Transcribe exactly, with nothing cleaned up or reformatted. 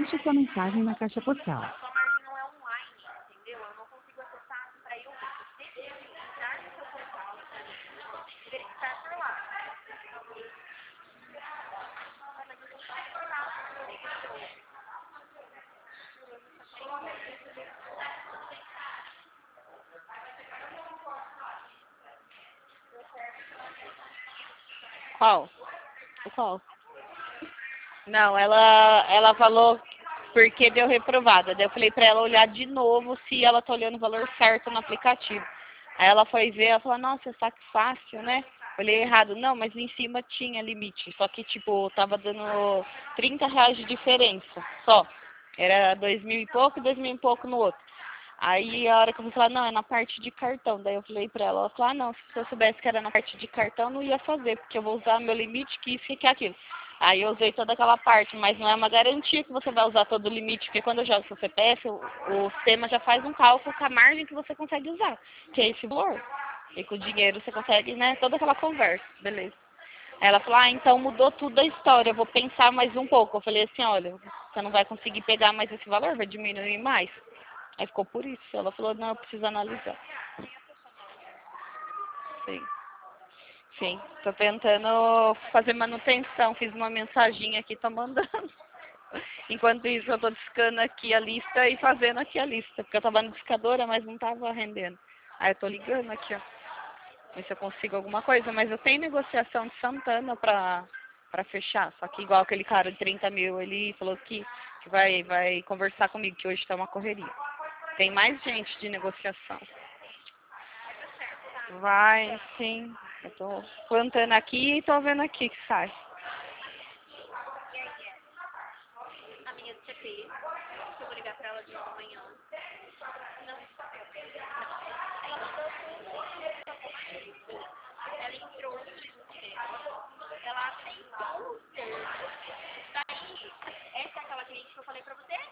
Deixe sua mensagem na caixa postal. Sua margem não é online, entendeu? Eu não consigo acessar para eu ver. Você tem que entrar no seu portal e verificar por lá. Qual? O qual? Não, ela, ela falou porque deu reprovada. Daí eu falei pra ela olhar de novo se ela tá olhando o valor certo no aplicativo. Aí ela foi ver, ela falou, nossa, saque fácil, né? Olhei errado. Não, mas em cima tinha limite. Só que, tipo, tava dando trinta reais de diferença só. Era dois mil e pouco e dois mil e pouco no outro. Aí a hora que eu fui falar, não, é na parte de cartão. Daí eu falei pra ela, ela falou, ah, não, se eu soubesse que era na parte de cartão, não ia fazer, porque eu vou usar meu limite, que isso e que aquilo. Aí eu usei toda aquela parte, mas não é uma garantia que você vai usar todo o limite, porque quando eu jogo seu C P F, o, o sistema já faz um cálculo com a margem que você consegue usar, que é esse valor. E com o dinheiro você consegue, né, toda aquela conversa, beleza. Aí ela falou, ah, então mudou tudo a história, eu vou pensar mais um pouco. Eu falei assim, olha, você não vai conseguir pegar mais esse valor, vai diminuir mais. Aí ficou por isso. Ela falou, não, eu preciso analisar. Sim. Sim. Tô tentando fazer manutenção. Fiz uma mensaginha aqui, tô mandando. Enquanto isso, eu tô discando aqui a lista e fazendo aqui a lista. Porque eu tava no discadora, mas não tava rendendo. Aí eu tô ligando aqui, ó. Ver se eu consigo alguma coisa. Mas eu tenho negociação de Santana pra, pra fechar. Só que igual aquele cara de trinta mil, ele falou que, que vai, vai conversar comigo, que hoje tá uma correria. Tem mais gente de negociação. Vai, sim. Eu tô plantando aqui e tô vendo aqui que sai. E aí, é. A minha C P, eu vou ligar pra ela de novo amanhã.